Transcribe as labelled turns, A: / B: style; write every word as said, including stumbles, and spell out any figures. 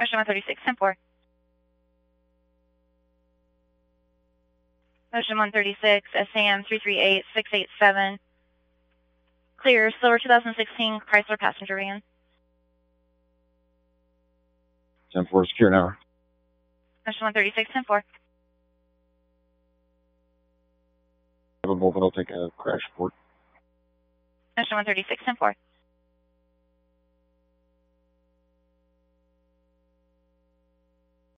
A: Ocean one thirty-six, ten four. Ocean one thirty-six, S A M three three eight six eight seven. Clear, Silver two thousand sixteen Chrysler passenger van.
B: ten four, secure now.
A: Ocean one thirty-six, ten four.
B: I'll take a crash report.
A: Ocean one thirty-six, ten four.